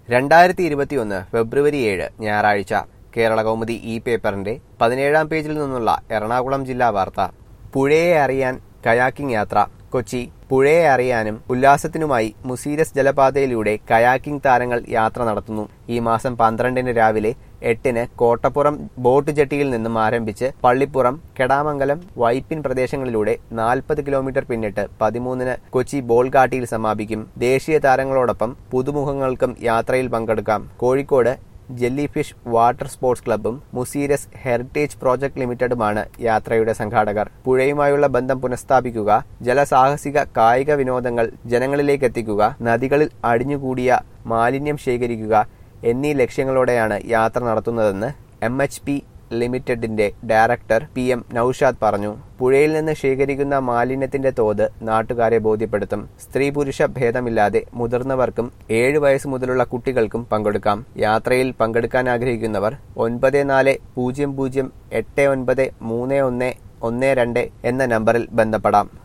2021 ഫെബ്രുവരി 7 ഞായറാഴ്ച കേരളകൗമുദി ഈ പേപ്പറിന്റെ 17-ാം പേജിൽ നിന്നുള്ള എറണാകുളം ജില്ലാ വാർത്ത. പുഴയെ അറിയാൻ കയാക്കിംഗ് യാത്ര. കൊച്ചി. പുഴയെ അറിയാനും ഉല്ലാസത്തിനുമായി മുസീരസ് ജലപാതയിലൂടെ കയാക്കിംഗ് താരങ്ങൾ യാത്ര നടത്തുന്നു. ഈ മാസം 12-ന് രാവിലെ 8-ന് കോട്ടപ്പുറം ബോട്ട് ജെട്ടിയിൽ നിന്നും ആരംഭിച്ച് പള്ളിപ്പുറം, കെടാമംഗലം, വൈപ്പിൻ പ്രദേശങ്ങളിലൂടെ 40 കിലോമീറ്റർ പിന്നിട്ട് 13-ന് കൊച്ചി ബോൾഗാട്ടിയിൽ സമാപിക്കും. ദേശീയ താരങ്ങളോടൊപ്പം പുതുമുഖങ്ങൾക്കും യാത്രയിൽ പങ്കെടുക്കാം. Kozhikode jelly fish water sports ക്ലബ്ബും മുസീരസ് ഹെറിറ്റേജ് പ്രോജക്ട് ലിമിറ്റഡുമാണ് യാത്രയുടെ സംഘാടകർ. പുഴയുമായുള്ള ബന്ധം പുനഃസ്ഥാപിക്കുക, ജലസാഹസിക കായിക വിനോദങ്ങൾ ജനങ്ങളിലേക്കെത്തിക്കുക, നദികളിൽ അടിഞ്ഞുകൂടിയ മാലിന്യം ശേഖരിക്കുക എന്നീ ലക്ഷ്യങ്ങളോടെയാണ് യാത്ര നടത്തുന്നതെന്ന് MHP ലിമിറ്റഡിന്റെ ഡയറക്ടർ PM നൌഷാദ് പറഞ്ഞു. പുഴയിൽ നിന്ന് ശേഖരിക്കുന്ന മാലിന്യത്തിന്റെ തോത് നാട്ടുകാരെ ബോധ്യപ്പെടുത്തും. സ്ത്രീ പുരുഷ ഭേദമില്ലാതെ മുതിർന്നവർക്കും 7 വയസ്സ് മുതലുള്ള കുട്ടികൾക്കും പങ്കെടുക്കാം. യാത്രയിൽ പങ്കെടുക്കാൻ ആഗ്രഹിക്കുന്നവർ 9400893112 എന്ന നമ്പറിൽ ബന്ധപ്പെടാം.